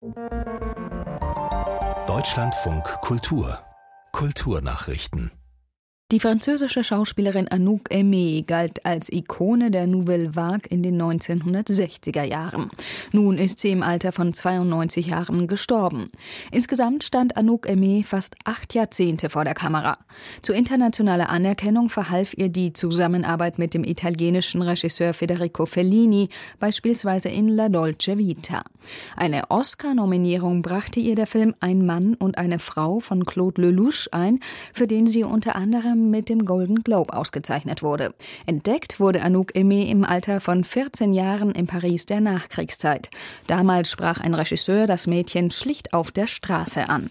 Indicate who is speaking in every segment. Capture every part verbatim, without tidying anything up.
Speaker 1: Deutschlandfunk Kultur Kulturnachrichten.
Speaker 2: Die französische Schauspielerin Anouk Aimée galt als Ikone der Nouvelle Vague in den neunzehnhundertsechziger Jahren. Nun ist sie im Alter von zweiundneunzig Jahren gestorben. Insgesamt stand Anouk Aimée fast acht Jahrzehnte vor der Kamera. Zu internationaler Anerkennung verhalf ihr die Zusammenarbeit mit dem italienischen Regisseur Federico Fellini, beispielsweise in La Dolce Vita. Eine Oscar-Nominierung brachte ihr der Film Ein Mann und eine Frau von Claude Lelouch ein, für den sie unter anderem mit dem Golden Globe ausgezeichnet wurde. Entdeckt wurde Anouk Aimée im Alter von vierzehn Jahren in Paris der Nachkriegszeit. Damals sprach ein Regisseur das Mädchen schlicht auf der Straße an.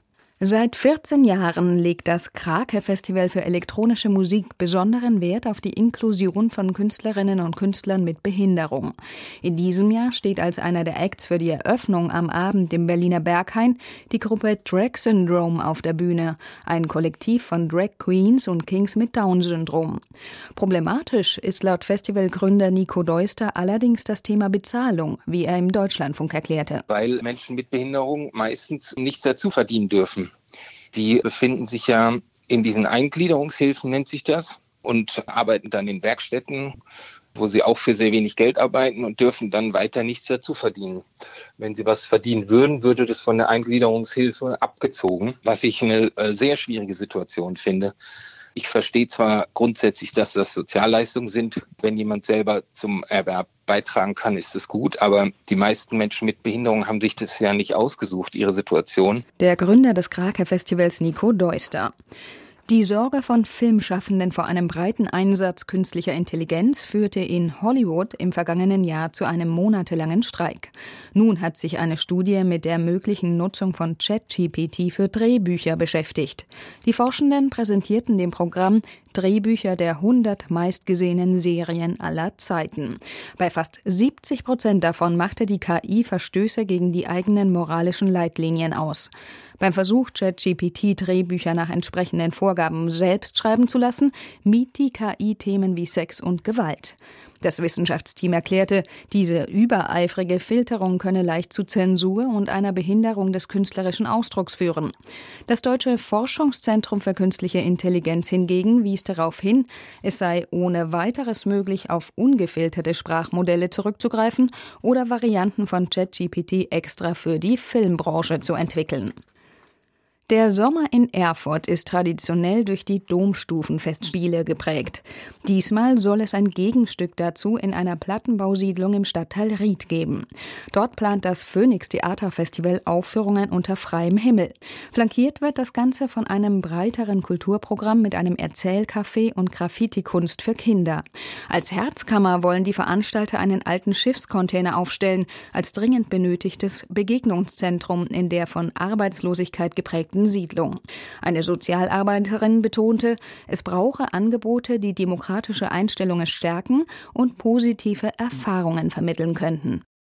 Speaker 2: Seit vierzehn Jahren legt das Krake-Festival für elektronische Musik besonderen Wert auf die Inklusion von Künstlerinnen und Künstlern mit Behinderung. In diesem Jahr steht als einer der Acts für die Eröffnung am Abend im Berliner Berghain die Gruppe Drag Syndrome auf der Bühne, ein Kollektiv von Drag Queens und Kings mit Down-Syndrom. Problematisch ist laut Festivalgründer Nico Deuster allerdings das Thema Bezahlung, wie er im Deutschlandfunk erklärte.
Speaker 3: Weil Menschen mit Behinderung meistens nichts dazu verdienen dürfen. Die befinden sich ja in diesen Eingliederungshilfen, nennt sich das, und arbeiten dann in Werkstätten, wo sie auch für sehr wenig Geld arbeiten und dürfen dann weiter nichts dazu verdienen. Wenn sie was verdienen würden, würde das von der Eingliederungshilfe abgezogen, was ich eine sehr schwierige Situation finde. Ich verstehe zwar grundsätzlich, dass das Sozialleistungen sind. Wenn jemand selber zum Erwerb beitragen kann, ist es gut. Aber die meisten Menschen mit Behinderung haben sich das ja nicht ausgesucht, ihre Situation.
Speaker 2: Der Gründer des Krake-Festivals Nico Deuster. Die Sorge von Filmschaffenden vor einem breiten Einsatz künstlicher Intelligenz führte in Hollywood im vergangenen Jahr zu einem monatelangen Streik. Nun hat sich eine Studie mit der möglichen Nutzung von ChatGPT für Drehbücher beschäftigt. Die Forschenden präsentierten dem Programm Drehbücher der hundert meistgesehenen Serien aller Zeiten. Bei fast siebzig Prozent davon machte die K I Verstöße gegen die eigenen moralischen Leitlinien aus. Beim Versuch, ChatGPT Drehbücher nach entsprechenden Vorgaben selbst schreiben zu lassen, mied die K I Themen wie Sex und Gewalt. Das Wissenschaftsteam erklärte, diese übereifrige Filterung könne leicht zu Zensur und einer Behinderung des künstlerischen Ausdrucks führen. Das Deutsche Forschungszentrum für künstliche Intelligenz hingegen wies darauf hin, es sei ohne weiteres möglich, auf ungefilterte Sprachmodelle zurückzugreifen oder Varianten von ChatGPT extra für die Filmbranche zu entwickeln. Der Sommer in Erfurt ist traditionell durch die Domstufenfestspiele geprägt. Diesmal soll es ein Gegenstück dazu in einer Plattenbausiedlung im Stadtteil Ried geben. Dort plant das Phoenix Theaterfestival Aufführungen unter freiem Himmel. Flankiert wird das Ganze von einem breiteren Kulturprogramm mit einem Erzählcafé und Graffiti-Kunst für Kinder. Als Herzkammer wollen die Veranstalter einen alten Schiffscontainer aufstellen, als dringend benötigtes Begegnungszentrum in der von Arbeitslosigkeit geprägten Siedlung. Eine Sozialarbeiterin betonte, es brauche Angebote, die demokratische Einstellungen stärken und positive Erfahrungen vermitteln könnten.